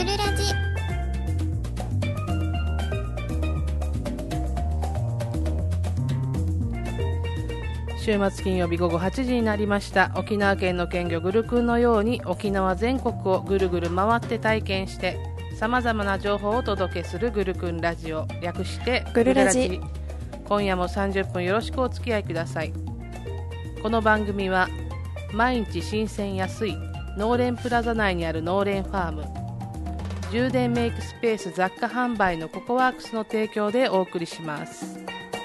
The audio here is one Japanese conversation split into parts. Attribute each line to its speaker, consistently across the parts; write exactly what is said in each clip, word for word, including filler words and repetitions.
Speaker 1: ルラジ。
Speaker 2: 週末金曜日午後はちじになりました。沖縄県の県魚グルクンのように沖縄全国をぐるぐる回って体験してさまざまな情報をお届けするグルクンラジオ、略して
Speaker 3: グルラジ。
Speaker 2: 今夜もさんじゅっぷんよろしくお付き合いください。この番組は毎日新鮮安い農連プラザ内にある農連ファーム、充電メイクスペース雑貨販売のココワークスの提供でお送りします。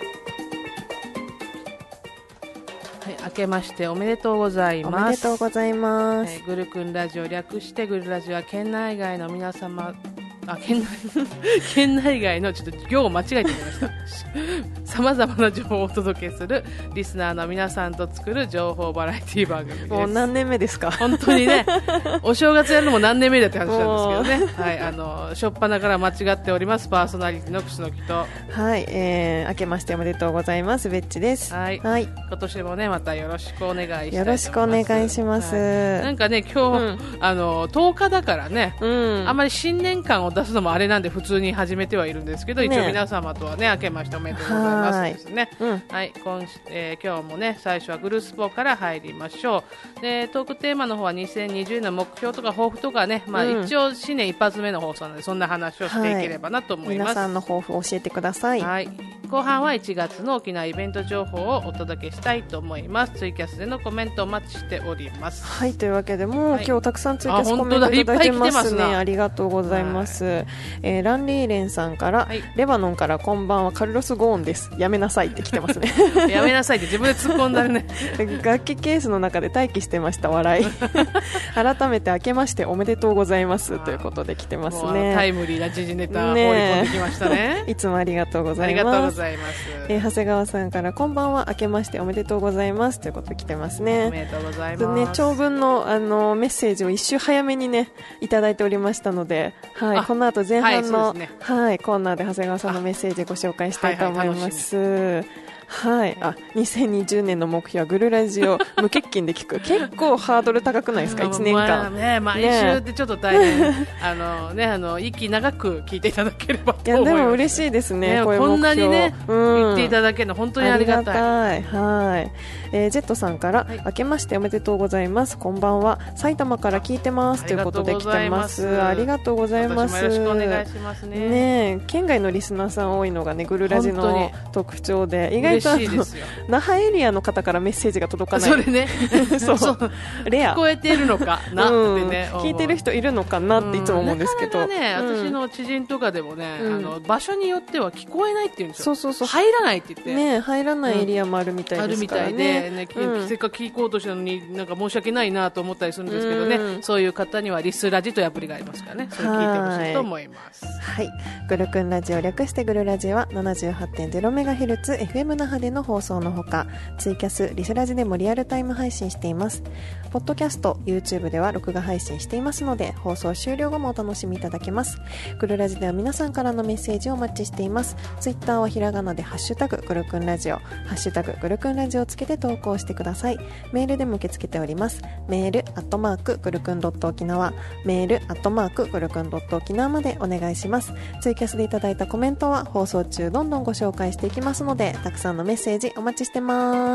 Speaker 2: はい、明けましておめでとうございます。
Speaker 3: おめでとうございます。
Speaker 2: えー、グルクンラジオ、略してグルラジオは県内外の皆様、あ、県内県内外のちょっと行を間違えてみましたさまざまな情報をお届けするリスナーの皆さんと作る情報バラエティ番組です。
Speaker 3: もう何年目ですか？
Speaker 2: 本当にねお正月やるのも何年目だって話なんですけどね、はい、あの初っ端から間違っておりますパーソナリティの楠木と、
Speaker 3: はい、えー、明けましておめでとうございます。ベッチです。
Speaker 2: はい、
Speaker 3: はい、
Speaker 2: 今年もねまたよろしくお願いしたいと思います。
Speaker 3: よろしくお願いします。
Speaker 2: はい、なんかね今日、うん、あのとおかだからね、うん、あんまり新年感を出すのもあれなんで普通に始めてはいるんですけど、ね、一応皆様とはね明けましておめでとうございますですね。うん、はい、今、えー、今日もね最初はグルースポから入りましょう。でトークテーマの方はにせんにじゅうねんの目標とか抱負とかね、まあ、うん、一応新年一発目の放送なのでそんな話をしていければなと思います。
Speaker 3: はい、皆さんの抱負を教えてください。
Speaker 2: はい、後半はいちがつの沖縄イベント情報をお届けしたいと思います。ツイキャスでのコメントお待ちしております。
Speaker 3: はい、というわけでもう、はい、今日たくさんツイキャスコメントいただいてますね。ありがとうございます。はい、えー、ランリーレンさんから、はい、レバノンからこんばんはカルロス・ゴーンです、やめなさいって来てますね
Speaker 2: やめなさいって自分で突っ込んだるね
Speaker 3: 楽器ケースの中で待機してました、笑い改めて明けましておめでとうございますということで来てますね。
Speaker 2: タイムリーな時事ネタ放り込んできましたね。
Speaker 3: いつもありがとうございます。
Speaker 2: ありがとうございます。
Speaker 3: えー、長谷川さんからこんばんは明けましておめでとうございますということで来てますね。
Speaker 2: おめでとうございます。
Speaker 3: ね、長文の、あのメッセージを一周早めにねいただいておりましたので、はい、この後前半の、はい、ね、はい、コーナーで長谷川さんのメッセージご紹介したいと思います。はいはい、はい、あ、にせんにじゅうねんの目標はグルラジオ無欠勤で聞く結構ハードル高くないですか？いちねんかん、まあ
Speaker 2: ね、毎週ってちょっと大変、ね、あのね、あの息長く聞いていただければと思います。
Speaker 3: いやでも嬉しいですね、
Speaker 2: ね、
Speaker 3: こういう目標
Speaker 2: こんなにね、うん、言っていただけるの本当にありがたい。
Speaker 3: ありがたい。はい、えー、ジェットさんから、はい、明けましておめでとうございます、こんばんは埼玉から聞いてますということで来てます。ありがとうございます。
Speaker 2: よろしくお願いしますね。
Speaker 3: ね、県外のリスナーさん多いのがねグルラジの特徴で、意外と
Speaker 2: 嬉しいですよ。
Speaker 3: 那覇エリアの方からメッセージが届かない。
Speaker 2: それね
Speaker 3: そうそうレア
Speaker 2: 聞こえているのかなってね、
Speaker 3: うん、聞いてる人いるのかなっていつも思うんですけど、
Speaker 2: なかなかね、
Speaker 3: うん、
Speaker 2: 私の知人とかでもね、うん、あの場所によっては聞こえないって言うんですよ。
Speaker 3: そうそうそう、
Speaker 2: 入らないって言って、
Speaker 3: ね、入らないエリアもあるみたいですからね、
Speaker 2: うん、あるみたいで、ね、うん、せっかく聞こうとしたのになんか申し訳ないなと思ったりするんですけどね、うん、そういう方にはリスラジというアプリがありますからね、それ聞いてほしいと思います。
Speaker 3: はい、グルクンラジオ略してグルラジは ななじゅうはちてんゼロメガヘルツ エフエム 那覇での放送のほかツイキャス、リスラジでもリアルタイム配信しています。ポッドキャスト、YouTube では録画配信していますので放送終了後もお楽しみいただけます。グルラジでは皆さんからのメッセージをお待ちしています。ツイッターはひらがなでハッシュタググルクンラジオ、ハッシュタググルクンラジオをつけて投稿してください。メールでも受け付けております。メールアットマークグルクンドット沖縄、メールアットマークグルクンドット沖縄までお願いします。ツイキャスでいただいたコメントは放送中どんどんご紹介していきますのでたくさんのメッセージお待ちしてます。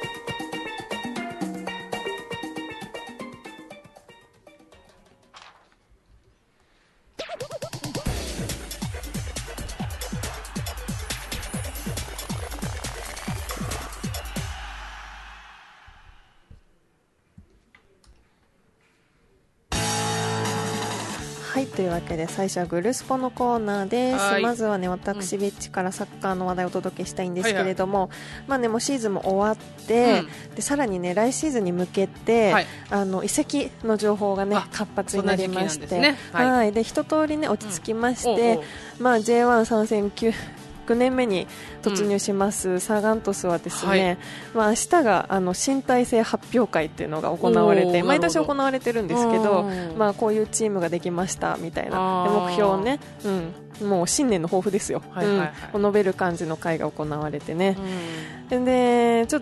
Speaker 3: はい、というわけで最初はグルスポのコーナーです。まずはね私、うん、ベッチからサッカーの話題をお届けしたいんですけれども、はいはい、まあねもうシーズンも終わって、うん、でさらにね来シーズンに向けて、はい、あの移籍の情報がね活発になりまして、ね、はい、はい、で一通りね落ち着きまして、うん、おうおう、まあ ジェイワン 参戦きゅうきゅうねんめに突入します、うん、サガン鳥栖はですね、はい、まあ、明日があの新体制発表会っていうのが行われて毎年行われてるんですけど、まあ、こういうチームができましたみたいな目標をね、うん、もう新年の抱負ですよ、はいはいはい、うん、述べる感じの会が行われてね、うん、でちょっと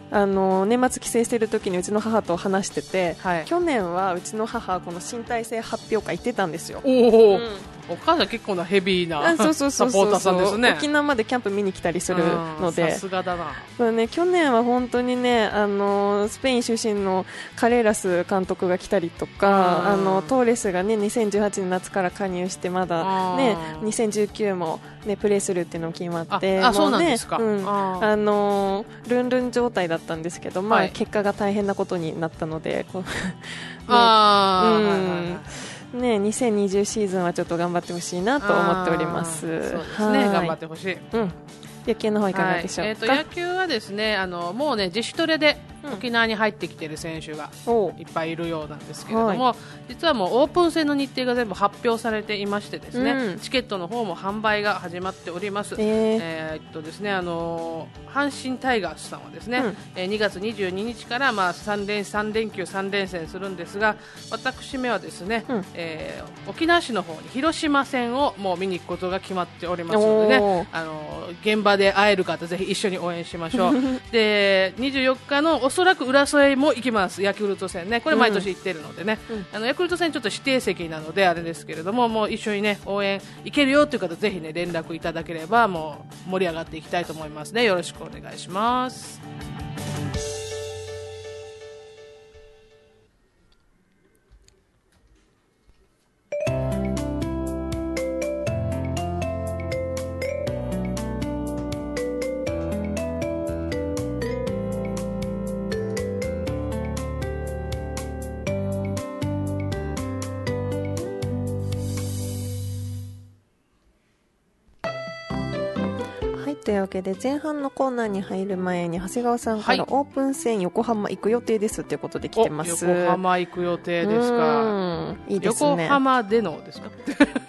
Speaker 3: あの年末帰省してる時にうちの母と話してて、
Speaker 2: はい、
Speaker 3: 去年はうちの母この新体制発表会行ってたんですよ。
Speaker 2: おお、うん、お母さん結構なヘビーなサポーターさんですね。
Speaker 3: 沖縄までキャンプ見に来たりするので、
Speaker 2: さすがだな。
Speaker 3: これね、去年は本当にね、あのスペイン出身のカレーラス監督が来たりとか、あのトーレスがねにせんじゅうはちねん夏から加入してまだねにせんじゅうきゅうもねプレーするっていうのが決まって、
Speaker 2: ああそうなんですか、
Speaker 3: うん、ああのルンルン状態だったんですけど、まあ、はい、結果が大変なことになったのでこう、ね、あうん、はいはいはいね、にせんにじゅうシーズンはちょっと頑張ってほしいなと思っております。
Speaker 2: そうですね、頑張ってほしい、
Speaker 3: うん、野球の方いかがでしょうか。
Speaker 2: はい、えー、と野球はですね、あのもうね自主トレで沖縄に入ってきている選手がいっぱいいるようなんですけれども、はい、実はもうオープン戦の日程が全部発表されていましてですね、うん、チケットの方も販売が始まっております。えーえー、っとですね、あの阪神タイガースさんはですね、うん、えー、にがつにじゅうににちからまあ 3, 連3連休さん連戦するんですが、私めはですね、うん、えー、沖縄市の方に広島戦をもう見に行くことが決まっておりますのでね、あの現場で会える方ぜひ一緒に応援しましょう。でにじゅうよっかのおそらく浦添も行きます、ヤクルト戦ね、これ毎年行ってるのでね、うん、あのヤクルト戦ちょっと指定席なのであれですけれども、もう一緒にね応援行けるよという方ぜひね連絡いただければもう盛り上がっていきたいと思いますね。よろしくお願いします。
Speaker 3: というわけで前半のコーナーに入る前に長谷川さんからオープン戦横浜行く予定ですということで来てます。
Speaker 2: 横浜行く予定ですか。
Speaker 3: いいですね。
Speaker 2: 横浜でのですか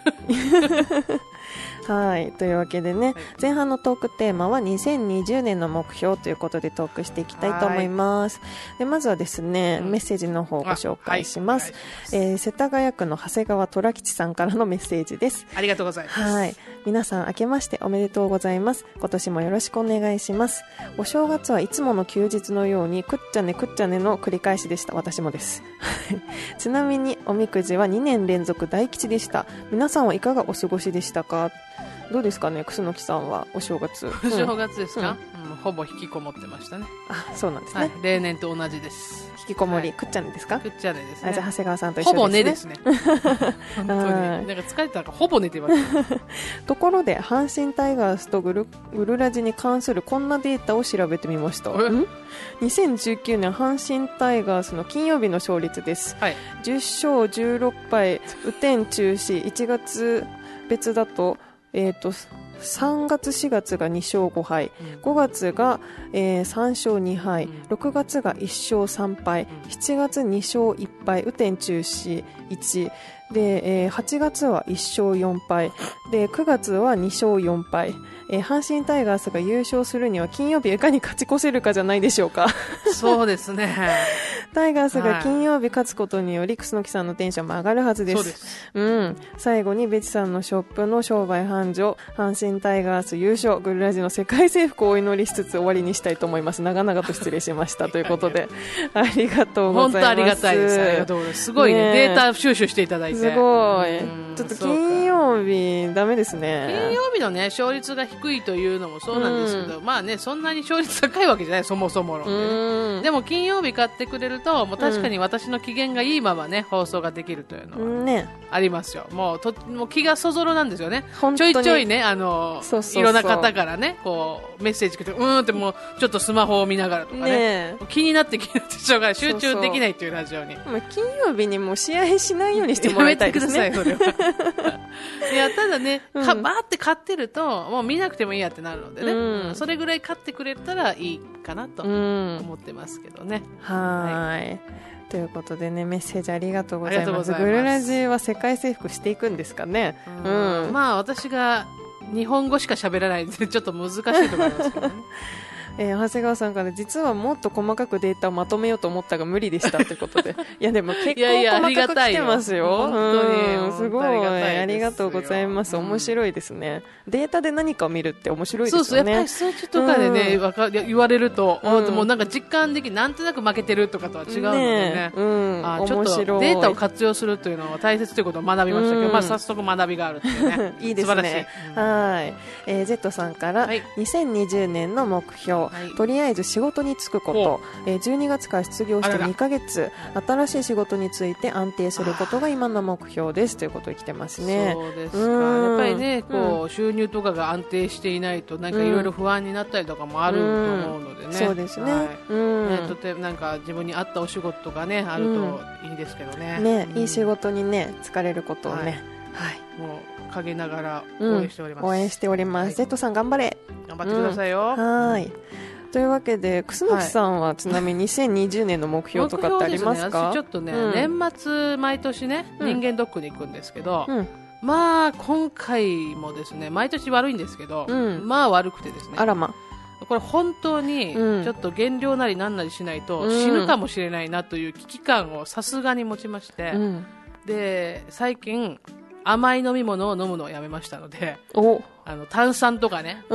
Speaker 3: はい、というわけでね、はい、前半のトークテーマはにせんにじゅうねんの目標ということでトークしていきたいと思います。でまずはですね、うん、メッセージの方をご紹介します。はい、えー、世田谷区の長谷川虎吉さんからのメッセージです。
Speaker 2: ありがとうございます。
Speaker 3: はい、皆さん明けましておめでとうございます。今年もよろしくお願いします。お正月はいつもの休日のようにくっちゃねくっちゃねの繰り返しでした。私もですちなみにおみくじはにねん連続大吉でした。皆さんはいかがお過ごしでしたか。どうですかね、楠木さんはお正月。
Speaker 2: お正月ですか、うんうん、ほぼ引きこもってましたね。
Speaker 3: あ、そうなんですね、はい、
Speaker 2: 例年と同じです。
Speaker 3: 引きこもり、はい、くっちゃねですか。
Speaker 2: くっちゃねですね。
Speaker 3: あ、じゃあ長谷川さんと一緒ですね。
Speaker 2: ほぼ寝ですね本当になんか疲れたからほぼ寝てました
Speaker 3: ところで阪神タイガースとグル、グルラジに関するこんなデータを調べてみました。にせんじゅうきゅうねん阪神タイガースの金曜日の勝率です、はい、じゅっしょうじゅうろっぱい雨天中止。いちがつ別だとえーとさんがつしがつがにしょうごはい、うん、ごがつが、えー、さんしょうにはい、うん、ろくがつがいっしょうさんぱい、うん、しちがつにしょういっぱい雨天中止いちで、えー、はちがつはいっしょうよんぱいでくがつはにしょうよんぱい、えー、阪神タイガースが優勝するには金曜日いかに勝ち越せるかじゃないでしょうか。
Speaker 2: そうですね
Speaker 3: タイガースが金曜日勝つことにより楠木さんのテンションも上がるはずです。
Speaker 2: そうです、
Speaker 3: うん、最後にベチさんのショップの商売繁盛、阪神タイガース優勝、グルラジの世界征服をお祈りしつつ終わりにしたいと思います。長々と失礼しましたということでありがとうございます。本当ありがたいです。
Speaker 2: ありがとうございます。すごいね、ね、データ収集していただいて
Speaker 3: すごい。ちょっと金曜日ダメですね。
Speaker 2: 金曜日のね勝率が低いというのもそうなんですけど、まあねそんなに勝率高いわけじゃない、そもそもの、ね、でも金曜日買ってくれるともう確かに私の機嫌がいいままね放送ができるというのはありますよ。もうともう気がそぞろなんですよね。ちょいちょいねあのそうそうそういろんな方からねこうメッセージ来てうーんってもうちょっとスマホを見ながらとか ね, ね気になって気になってしょうがない、集中できないというラジオに。
Speaker 3: そうそう金曜日にもう試合しないようにしてもらいたいですね。やめてくださいそれ
Speaker 2: はいやただね、うん、かバーって買ってるともう見なくてもいいやってなるのでね、うん、それぐらい買ってくれたらいいかなと思ってますけどね、
Speaker 3: うん、はい、はいということでねメッセージありがとうございます。グルラジは世界征服していくんですかね。
Speaker 2: うん、うん、まあ私が日本語しか喋らないんでちょっと難しいと思いますけどね
Speaker 3: えー、長谷川さんから実はもっと細かくデータをまとめようと思ったが無理でしたということでいやでも結構細かく来てますよ。
Speaker 2: 本当に
Speaker 3: すごいありがとうございます。面白いですね。データで何かを見るって面白いですよね。
Speaker 2: そうそう、やっぱり数値とかでね、うん、わか言われると、うん、もうなんか実感的になんとなく負けてるとかとは違うのでね、ね、うん、あちょっとデータを活用するというのは大切ということを学びましたけど、うん、まあ、早速学びがあるっていうね
Speaker 3: いいですね。素晴らしい、うん、はい、えー、ジェットさんから、はい、にせんにじゅうねんの目標、はい、とりあえず仕事に就くこと、えー、じゅうにがつから失業してにかげつ、あらら新しい仕事について安定することが今の目標ですということを来てますね。
Speaker 2: そうですか。やっぱりね、こう収入とかが安定していないとなんかいろいろ不安になったりとかもあると思うのでね、うん、
Speaker 3: そうですね、はい、
Speaker 2: うん、ね、とてなんか自分に合ったお仕事とかねあるといいですけどね、
Speaker 3: うん、ね、いい仕事にね疲れることをね、はい、はい、
Speaker 2: もう陰ながら応援しております、
Speaker 3: うん、応援しております、はい、ジェットさん頑張れ、
Speaker 2: 頑張ってくださいよ、
Speaker 3: うん、はい。というわけで楠木さんはちなみににせんにじゅうねんの目標とかってありますか？
Speaker 2: ね、私ちょっとね、うん、年末毎年ね人間ドックに行くんですけど、うん、まあ今回もですね毎年悪いんですけど、うん、まあ悪くてですね、
Speaker 3: あらま、
Speaker 2: これ本当にちょっと減量なりなんなりしないと死ぬかもしれないなという危機感をさすがに持ちまして、うん、で最近甘い飲み物を飲むのをやめましたので、おあの炭酸とかね、うん、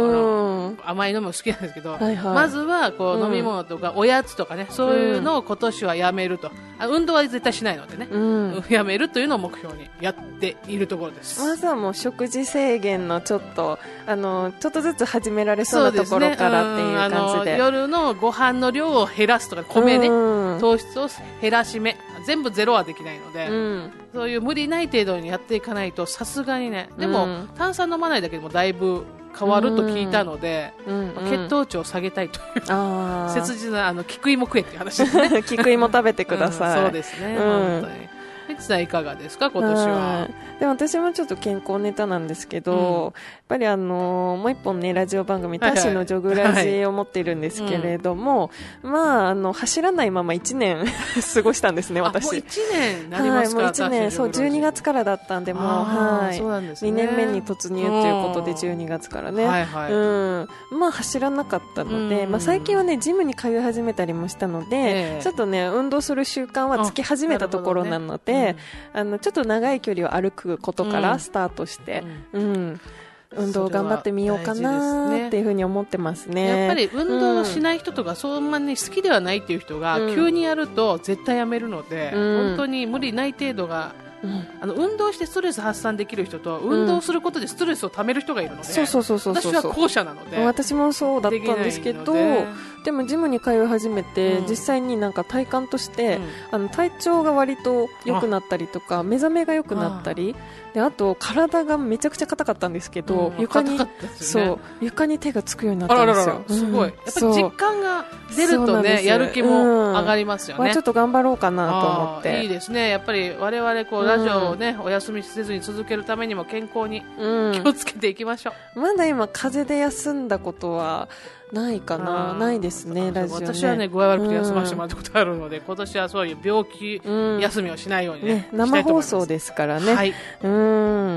Speaker 2: 甘い飲み物好きなんですけど、はいはい、まずはこう、うん、飲み物とかおやつとかね、そういうのを今年はやめると、あ運動は絶対しないのでね、うん、やめるというのを目標にやっているところです。
Speaker 3: まずはもう食事制限のちょっとあのちょっとずつ始められそうなところからっていう感じで、
Speaker 2: そうですね、うん、あの夜のご飯の量を減らすとか、米ね、うん、糖質を減らしめ、全部ゼロはできないので、うん、そういう無理ない程度にやっていかないとさすがにね、でも、うん、炭酸飲まないだけでもだいぶ変わると聞いたので、うんうん、血糖値を下げたいという、あ切実なあの菊芋食えっていう話ですね
Speaker 3: 菊芋食べてください、
Speaker 2: うん、そうですね、うん、本当に。ミツさんいかがですか今年は？
Speaker 3: でも私もちょっと健康ネタなんですけど、うん、やっぱりあのー、もう一本ねラジオ番組タッシーのジョグラジを持っているんですけれども、はいはい、まああの走らないままいちねん過ごしたんですね私。
Speaker 2: もういちねんなりますか？はい、もういちねん、
Speaker 3: そうじゅうにがつからだったんで、もう、はい、そうなんですね、にねんめに突入ということでじゅうにがつからね、はいはい、うん、まあ走らなかったので、まあ、最近はねジムに通い始めたりもしたので、えー、ちょっとね運動する習慣はつき始めたところなので、あのちょっと長い距離を歩くことからスタートして、うんうん、運動を頑張ってみようかなっていうふうに思ってますね。
Speaker 2: やっぱり運動をしない人とか、うん、そんなに好きではないっていう人が急にやると絶対やめるので、うん、本当に無理ない程度が、うん、あの運動してストレス発散できる人と、うん、運動することでストレスをためる人がいるので、そうそうそうそうそう、私は後者なので。
Speaker 3: 私もそうだったんですけど、でもジムに通い始めて、うん、実際になんか体感として、うん、あの体調が割と良くなったりとか、目覚めが良くなったり、あであと体がめちゃくちゃ硬かったんですけど、うん、床に、ね、そう床に手がつくようになったんですよ。あららら、
Speaker 2: すごい、うん、やっぱり実感が出るとねやる気も上がりますよね、
Speaker 3: うん、ちょっと頑張ろうかなと思って。
Speaker 2: いいですね。やっぱり我々こうラジオをね、うん、お休みせずに続けるためにも健康に気をつけていきましょう、
Speaker 3: うん、まだ今風邪で休んだことはないかな、ないですね、ラジオね。
Speaker 2: 私はね具合悪くて休ませてもらったことあるので、うん、今年はそういう病気休みをしないようにね、ね、
Speaker 3: 生放送ですからね、はい、うん、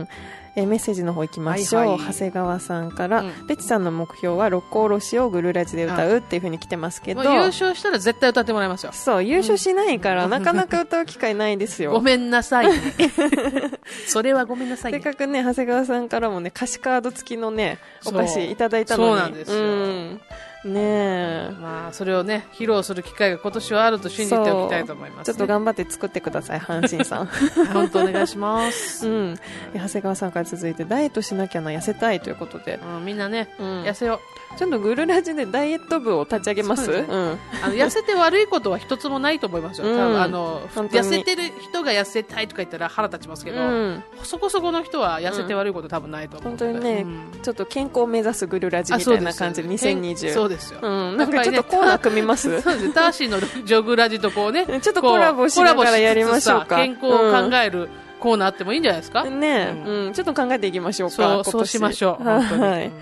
Speaker 3: えー、メッセージの方行きましょう、はいはい、長谷川さんから、うん、ペチさんの目標は六甲おろしをグルラジで歌うっていう風に来てますけど、
Speaker 2: 優勝したら絶対歌ってもらいますよ。
Speaker 3: そう、優勝しないから、うん、なかなか歌う機会ないですよ
Speaker 2: ごめんなさいそれはごめんなさい、ね、
Speaker 3: せっかくね長谷川さんからもね歌詞カード付きのねお菓子いただいたのに、
Speaker 2: そうなんですよ、うん、
Speaker 3: ねえ、
Speaker 2: まあそれをね披露する機会が今年はあると信じておきたいと思います、ね、
Speaker 3: ちょっと頑張って作ってください阪神さん
Speaker 2: 本当お願いします、
Speaker 3: うん、長谷川さんから続いてダイエットしなきゃな、痩せたいということで、
Speaker 2: うん、みんなね、うん、痩せよ
Speaker 3: う。ちょっとグルラジでダイエット部を立ち上げます。
Speaker 2: ね、うん、あの痩せて悪いことは一つもないと思いますよ、うん、多分あの痩せてる人が痩せたいとか言ったら腹立ちますけど、うん、そこそこの人は痩せて悪いこと多分ないと思うので、うん、本当にね、うん、ちょっと
Speaker 3: 健康を目指すグルラジみたいな感じでにせんにじゅう、
Speaker 2: そうですよ、
Speaker 3: うん、なんかちょっとコーナー組みます。
Speaker 2: そうです、ターシーのジョグラジとこうね
Speaker 3: ちょっとコラボしながらやりましょうか。
Speaker 2: 健康を考える、うん、コーナーあってもいいんじゃないですかね、
Speaker 3: うんうん、ちょっと考えていきましょうか。
Speaker 2: そう、そうしましょう、本当に、はい、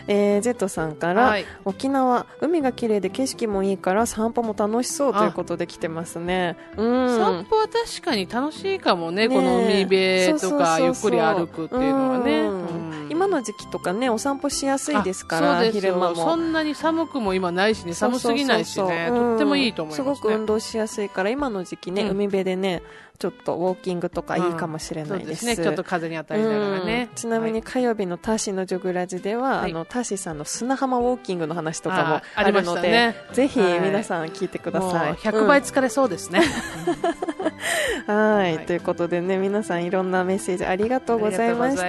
Speaker 3: えー、Z さんから、はい、沖縄海が綺麗で景色もいいから散歩も楽しそうということで来てますね。うん、
Speaker 2: 散歩は確かに楽しいかも ね, ねこの海辺とかゆっくり歩くっていうのはね、うん
Speaker 3: うん、今の時期とかねお散歩しやすいですから。
Speaker 2: そうですよ、
Speaker 3: 昼間も
Speaker 2: そんなに寒くも今ないしね、寒すぎないしね、とってもいいと思いますね。
Speaker 3: すごく運動しやすいから今の時期ね、うん、海辺でねちょっとウォーキングとかいいかもしれないです、うん、そうですね、
Speaker 2: ちょっと風に当たりながらね、
Speaker 3: うん、ちなみに火曜日のターシーのジョグラジでは、はい、あのターシーさんの砂浜ウォーキングの話とかもあるので、ね、ぜひ皆さん聞いてください、はい、
Speaker 2: ひゃくばい疲れそうですね、
Speaker 3: うん、はい、はい、ということでね皆さんいろんなメッセージありがとうございました。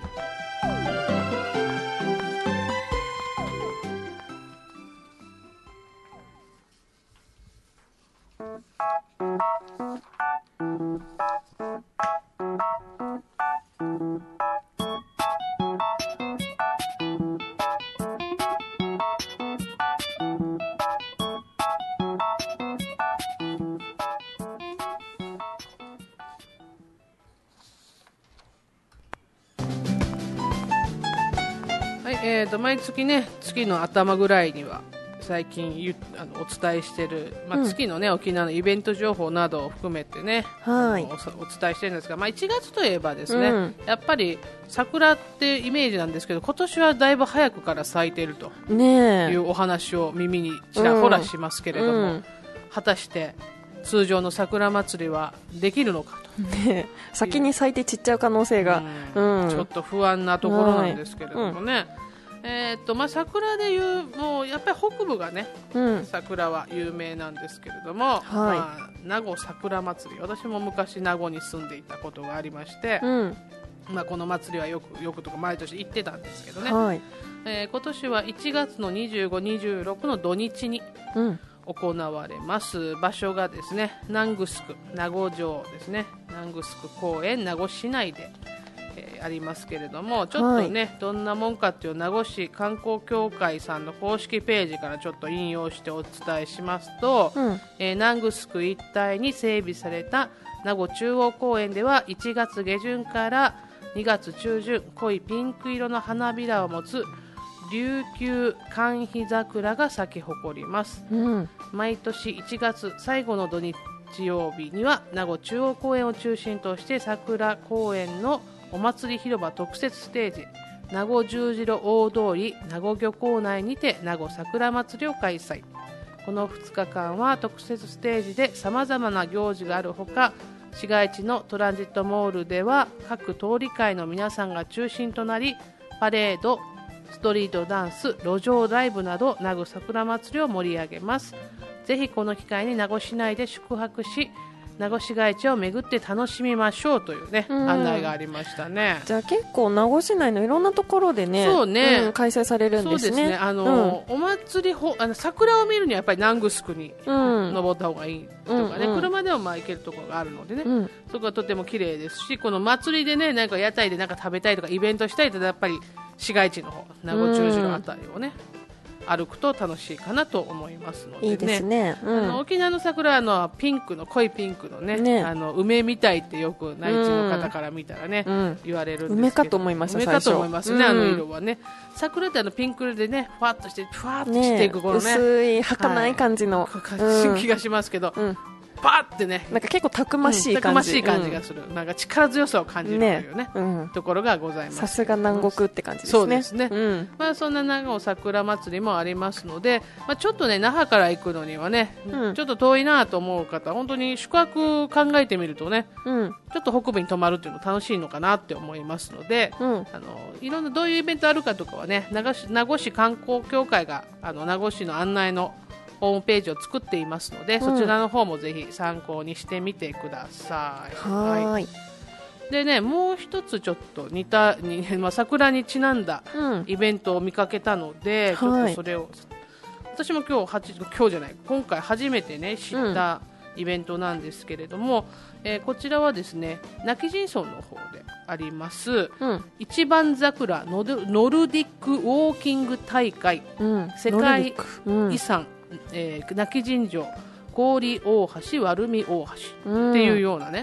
Speaker 2: えー、と毎月ね月の頭ぐらいには最近ゆあのお伝えしている、まあ、月の、ねうん、沖縄のイベント情報などを含めてね、はい、お, お伝えしているんですが、まあ、いちがつといえばですね、うん、やっぱり桜ってイメージなんですけど今年はだいぶ早くから咲いているというお話を耳にちらほらしますけれども、うんうん、果たして通常の桜祭りはできるのかと、
Speaker 3: ね、先に咲いて散っちゃう可能性が、
Speaker 2: うんうん、ちょっと不安なところなんですけれどもね、はいえーっとまあ、桜でいうもうやっぱり北部がね、うん、桜は有名なんですけれども、はいまあ、名護桜祭り私も昔名護に住んでいたことがありまして、うんまあ、この祭りはよくよくとか毎年行ってたんですけどね、はいえー、今年はいちがつのにじゅうご、にじゅうろくの土日に行われます、うん、場所がですね南城名護城ですね南城公園名護市内でえー、ありますけれどもちょっとね、はい、どんなもんかっていう名護市観光協会さんの公式ページからちょっと引用してお伝えしますと、うんえー、南城一帯に整備された名護中央公園ではいちがつ下旬からにがつ中旬濃いピンク色の花びらを持つ琉球寒肥桜が咲き誇ります、うん、毎年いちがつ最後の土日曜日には名護中央公園を中心として桜公園のお祭り広場特設ステージ名護十字路大通り名護漁港内にて名護桜祭りを開催。このふつかかんは特設ステージでさまざまな行事があるほか市街地のトランジットモールでは各通り会の皆さんが中心となりパレード、ストリートダンス、路上ライブなど名護桜祭りを盛り上げます。ぜひこの機会に名護市内で宿泊し名護市街地を巡って楽しみましょうという、ね、うん、案内がありましたね。
Speaker 3: じゃあ結構名護市内のいろんなところでね、そうね、うん、開催されるんですね。
Speaker 2: そうですね、あの、うん、お祭りほあの桜を見るにはやっぱり南城に登った方がいいとかね、うんうん、車でもまあ行けるところがあるのでね、うん、そこはとても綺麗ですしこの祭りでねなんか屋台でなんか食べたいとかイベントしたいとやっぱり市街地の方名護中字のあたりをね、うん、歩くと楽しいかなと思いますのでね。
Speaker 3: いいですね、うん、
Speaker 2: あの沖縄の桜はあのピンクの濃いピンクの ね, ねあの梅みたいってよく内地の方から見たらね、うん、言われるんですけど
Speaker 3: 梅かと思いました。
Speaker 2: 梅かと思いますね、うん、あの色はね桜ってあのピンクでねふわっとしてふわっとしていくこのね
Speaker 3: 薄い儚い感じの、
Speaker 2: はい、気がしますけど、うんバーってね
Speaker 3: なんか結構たくましい感じ、うん、
Speaker 2: たくましい感じがする、うん、なんか力強さを感じるというね、ねうん、ところがございます。
Speaker 3: さすが南国って感じですね。
Speaker 2: そうですね、うんまあ、そんな名護桜祭りもありますので、まあ、ちょっとね那覇から行くのにはね、うん、ちょっと遠いなと思う方本当に宿泊考えてみるとね、うん、ちょっと北部に泊まるっていうの楽しいのかなって思いますので、うん、あのいろんなどういうイベントあるかとかはね名護市、名護市観光協会があの名護市の案内のホームページを作っていますので、うん、そちらの方もぜひ参考にしてみてください。
Speaker 3: はい、はい。
Speaker 2: でね、もう一つちょっと似たに、まあ、桜にちなんだイベントを見かけたので、うん、ちょっとそれを、はい、私も今日はち今日じゃない今回初めてね知ったイベントなんですけれども、うんえー、こちらはですね今帰仁村の方であります、うん、一番桜ノルノルディックウォーキング大会、うん、世界遺産えー、今帰仁城氷大橋、丸見大橋っていうようなね、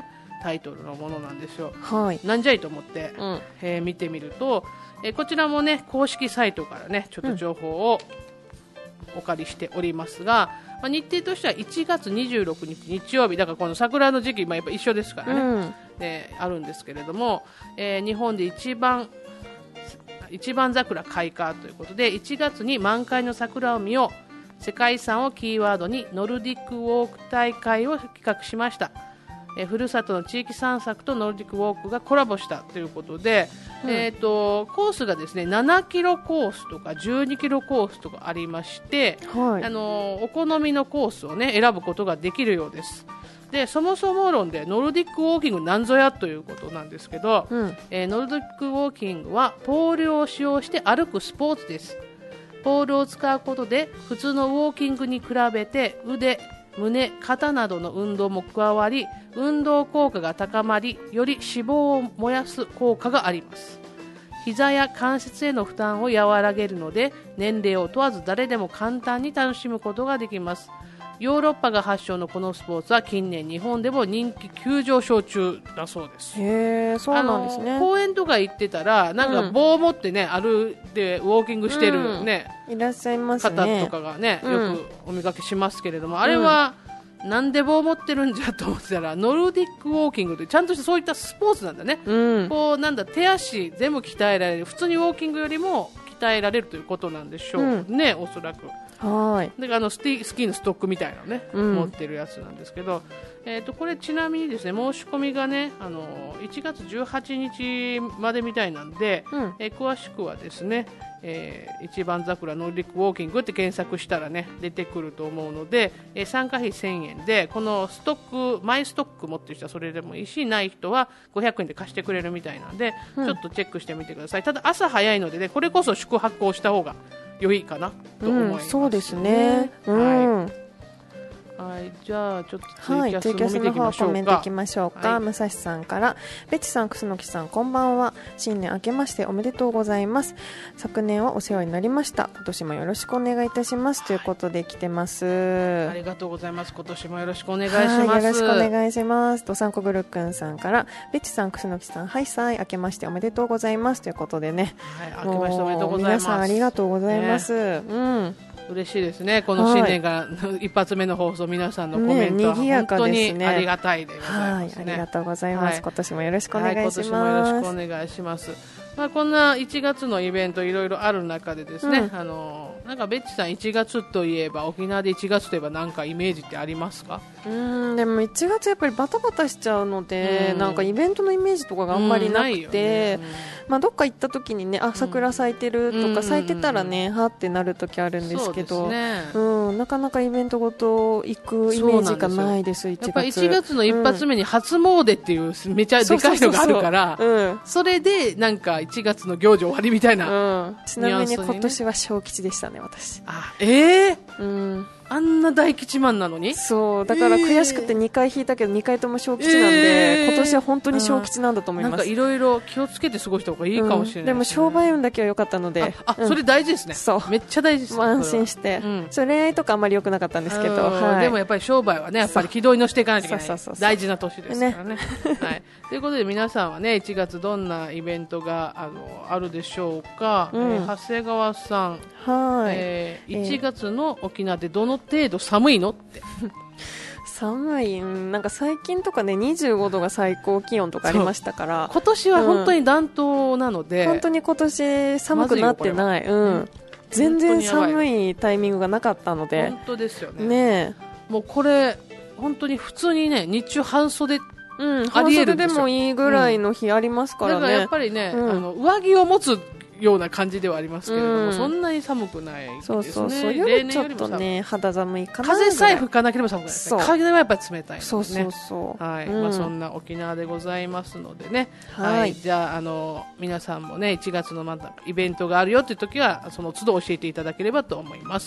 Speaker 2: タイトルのものなんですよ。
Speaker 3: はい、
Speaker 2: なんじゃいと思って、うんえー、見てみると、えー、こちらもね公式サイトからねちょっと情報をお借りしておりますが、うんまあ、日程としてはいちがつにじゅうろくにち日曜日だからこの桜の時期、まあ、やっぱ一緒ですからね、うん、であるんですけれども、えー、日本で一番一番桜開花ということでいちがつに満開の桜を見よう世界遺産をキーワードにノルディックウォーク大会を企画しました。えふるさとの地域散策とノルディックウォークがコラボしたということで、うんえー、とコースがですねななキロコースとかじゅうにキロコースとかありまして、はい、あのお好みのコースを、ね、選ぶことができるようです。でそもそも論でノルディックウォーキングなんぞやということなんですけど、うんえー、ノルディックウォーキングはポールを使用して歩くスポーツです。ポールを使うことで普通のウォーキングに比べて腕胸、肩などの運動も加わり運動効果が高まりより脂肪を燃やす効果があります。膝や関節への負担を和らげるので年齢を問わず誰でも簡単に楽しむことができます。ヨーロッパが発祥のこのスポーツは近年日本でも人気急上昇中だそうです。
Speaker 3: へー、そうなんですね。
Speaker 2: 公園とか行ってたらなんか棒を持ってね、うん、歩いてウォーキングしてる、ね
Speaker 3: うん、いらっしゃいますね
Speaker 2: 方とかがね、うん、よくお見かけしますけれども、あれは、うん、なんで棒を持ってるんじゃと思ってたらノルディックウォーキングってちゃんとしたそういったスポーツなんだね、うん、こうなんだ手足全部鍛えられる普通にウォーキングよりも鍛えられるということなんでしょう、うん、ねおそらくはいだからあのスティスキーのストックみたいなのね、うん、持ってるやつなんですけど、えー、とこれちなみにですね申し込みがねあのいちがつじゅうはちにちまでみたいなんで、うんえー、詳しくはですね、えー、一番桜ノルディックウォーキングって検索したらね出てくると思うので、えー、参加費せんえんでこのストックマイストック持ってる人はそれでもいいしない人はごひゃくえんで貸してくれるみたいなので、うん、ちょっとチェックしてみてください。ただ朝早いので、ね、これこそ宿泊をした方が良いかなと思います、ねうん、
Speaker 3: そうですね、うん
Speaker 2: はいはい、じゃあちょっとツイキャスも見ていきましょうか。はい、ツイキャスの方コメントいきましょうか、はい、武蔵さんからベチさん、楠木さんこんばんは。新年明けましておめでとうございます。昨年はお世話になりました。今年もよろしくお願いいたします、はい、ということで来てます。ありがとうございます。今年もよろしくお願いします。
Speaker 3: はい、よろしくお願いします。どさんこぐるくんさんからベチさん、楠木さんはいさい明けましておめでとうございますということでね、
Speaker 2: はい、明けましておめでとうございます。
Speaker 3: 皆さんありがとうございます、ね、うん
Speaker 2: 嬉しいですね。この新年が一発目の放送、皆さんのコメントは本当にありがたいでございますね。
Speaker 3: はい、ありがとうございます、はい、今年もよろしくお願いします。はい、
Speaker 2: 今年もよろしくお願いします。まあ、こんないちがつのイベントいろいろある中でですね、うん、あのなんかベッチさんいちがつといえば沖縄でいちがつといえば何かイメージってありますか？
Speaker 3: うーんでもいちがつやっぱりバタバタしちゃうので、うん、なんかイベントのイメージとかがあんまりなくて、うんねうんまあ、どっか行った時にねあ桜咲いてるとか、うん、咲いてたらねはってなる時あるんですけど、ねうん、なかなかイベントごと行くイメージがないです。いちがつ
Speaker 2: やっぱりいちがつの一発目に初詣っていうめちゃでかいのがあるからそれでなんかいちがつの行事終わりみたいな、
Speaker 3: うん、ちなみに今年は小吉でしたね私。
Speaker 2: あええー、うんあんな大吉マンなのに
Speaker 3: そうだから悔しくてにかい引いたけどにかいとも小吉なんで、えー、今年は本当に小吉なんだと思います。なんか
Speaker 2: いろいろ気をつけて過ごした方がいいかもしれない、ねうん、
Speaker 3: でも商売運だけは良かったので
Speaker 2: あ、うん、それ大事ですね。そうめっちゃ大事です、ね、
Speaker 3: 安心して、うん、それ恋愛とかあんまり良くなかったんですけど、
Speaker 2: はい、でもやっぱり商売はねやっぱり軌道に乗せていかないといけないそうそうそうそう大事な年ですからね、ねはい、ということで皆さんはねいちがつどんなイベントがあのあるでしょうか、うんえー、長谷川さんはい、えー、いちがつの沖縄でどの程度寒いのって
Speaker 3: 寒いなんか最近とかねにじゅうごどが最高気温とかありましたから
Speaker 2: 今年は本当に暖冬なので、
Speaker 3: うん、本当に今年寒くなってない、まうん、全然寒いタイミングがなかったので
Speaker 2: 本当ですよね。ねもうこれ本当に普通にね日中半袖
Speaker 3: うん、半袖でもいいぐらいの日ありますからね、うん、
Speaker 2: だからやっぱりね、うん、あの上着を持つような感じではありますけれども、うん、そんなに寒くないですね。そうそうそう
Speaker 3: 夜ちょっとね肌寒いかな。
Speaker 2: 風さえ吹かなければ寒くないですね。風はやっぱり冷たいのでね。
Speaker 3: そうそうそう
Speaker 2: はい、うんまあ、そんな沖縄でございますのでね、はい、はい、じゃあ、あの皆さんもねいちがつのまたイベントがあるよという時はその都度教えていただければと思います。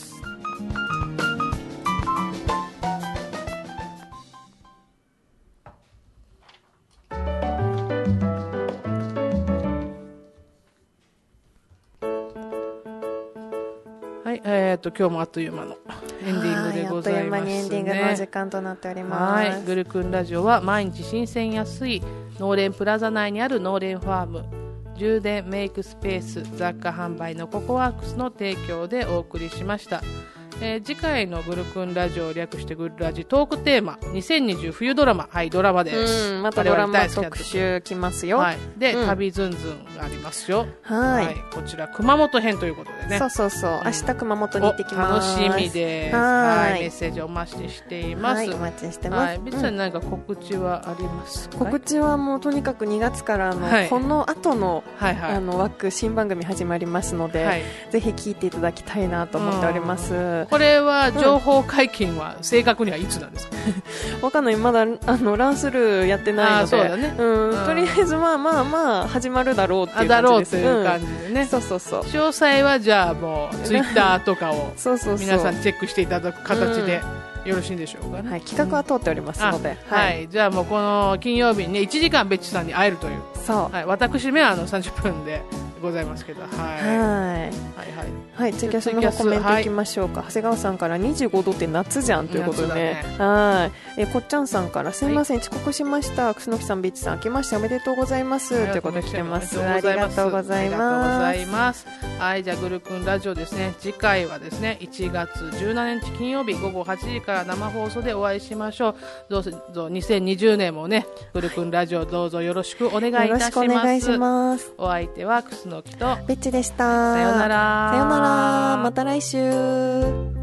Speaker 2: はい、えー、と今日もあっという間の、 エンディングでございますね。
Speaker 3: あっという間にエンディングの時間となっております。
Speaker 2: はい、グルクンラジオは毎日新鮮安い農連プラザ内にある農連ファーム、充電メイクスペース、雑貨販売のココワークスの提供でお送りしました。えー、次回のグルクンラジオ、略してグルラジトークテーマにせんにじゅう冬ドラマ、はい、ドラマです。
Speaker 3: うん、またドラマ特集きますよ。
Speaker 2: はい、で、
Speaker 3: うん、
Speaker 2: 旅ズンズンがありますよ。
Speaker 3: はい、
Speaker 2: はい、こちら熊本編ということでね。
Speaker 3: そうそうそう、うん、明日熊本に行ってきます。
Speaker 2: 楽しみです。はい、はい、メッセージお待ちしています。はい、
Speaker 3: お待ちしてます。
Speaker 2: はい、ビッチさん何か告知はありますか？
Speaker 3: 告知はもうとにかくにがつからの、はい、この後の、はいはい、あの枠新番組始まりますので、はい、ぜひ聞いていただきたいなと思っております。うん、
Speaker 2: これは情報解禁は正確にはいつなんですか？
Speaker 3: わかんない、まだあのランスルーやってないので、
Speaker 2: そうだね、
Speaker 3: うんうん、とりあえずまあまあまあ始まるだろうっていう感じです。
Speaker 2: だろうっていう感じでね、うん、
Speaker 3: そうそうそう。
Speaker 2: 詳細はじゃあもうツイッターとかを皆さんチェックしていただく形でよろしいんでしょうかね。
Speaker 3: はい、企画は通っておりますので、
Speaker 2: うん、はい、はい、じゃあもうこの金曜日にねいちじかんベッチさんに会えるという。
Speaker 3: そう、
Speaker 2: はい、私めはあのさんじゅっぷんでございますけど、はいはいはい
Speaker 3: はい、ツイキャスのコメントいきましょうか。はい、長谷川さんからにじゅうごどって夏じゃんということで、ね、はい、えこっちゃんさんからすいません、はい、遅刻しました、楠木さん、ビッチさん、明けましておめでとうございますということで来てます。ありがとうございます。
Speaker 2: はい、じゃあグルクンラジオですね、次回はですねいちがつじゅうしちにち金曜日午後はちじから生放送でお会いしましょう。どうぞにせんにじゅうねんもねグルクンラジオどうぞよろしくお願いいたします。よろしくお願いします。お相手は楠木と
Speaker 3: ビッチでした。
Speaker 2: さようなら。
Speaker 3: さようなら。また来週。